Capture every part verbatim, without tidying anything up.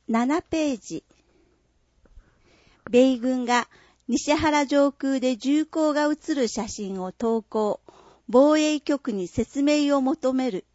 ななページ。米軍が西原上空で銃口が写る写真を投稿、防衛局に説明を求める。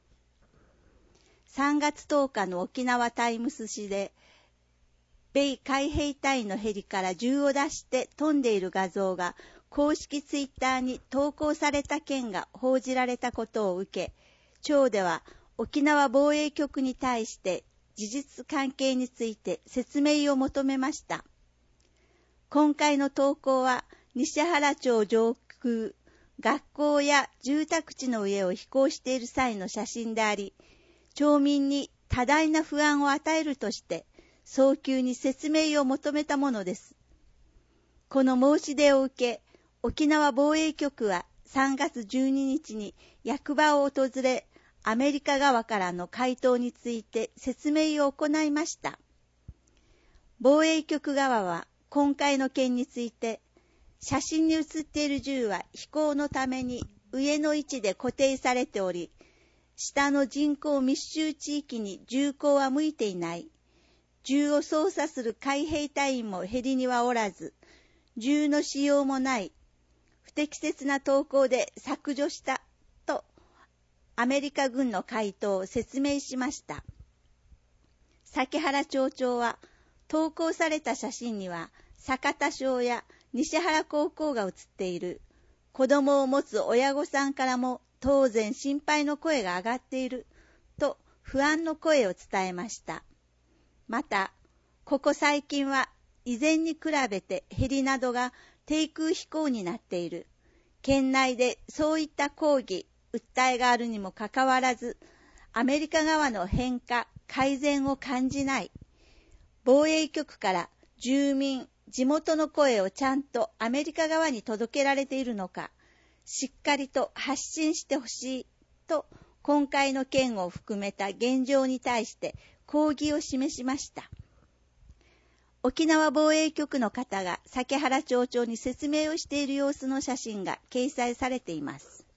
さんがつとおかの沖縄タイムス紙で、米海兵隊のヘリから銃を出して飛んでいる画像が公式ツイッターに投稿された件が報じられたことを受け、庁では沖縄防衛局に対して事実関係について説明を求めました。今回の投稿は西原町上空、学校や住宅地の上を飛行している際の写真であり、町民に多大な不安を与えるとして早急に説明を求めたものです。この申し出を受け、沖縄防衛局はさんがつじゅうににちに役場を訪れ、アメリカ側からの回答について説明を行いました。防衛局側は今回の件について、写真に写っている銃は飛行のために上の位置で固定されており、下の人口密集地域に銃口は向いていない。銃を操作する海兵隊員もヘリにはおらず、銃の使用もない。不適切な投稿で削除したとアメリカ軍の回答を説明しました。崎原町長は投稿された写真には酒田小や西原高校が写っている。子供を持つ親御さんからも当然心配の声が上がっていると不安の声を伝えました。また、ここ最近は以前に比べてヘリなどが低空飛行になっている。県内でそういった抗議、訴えがあるにもかかわらず、アメリカ側の変化、改善を感じない。防衛局から住民、地元の声をちゃんとアメリカ側に届けられているのか、しっかりと発信してほしいと、今回の件を含めた現状に対して抗議を示しました。沖縄防衛局の方が崎原町長に説明をしている様子の写真が掲載されています。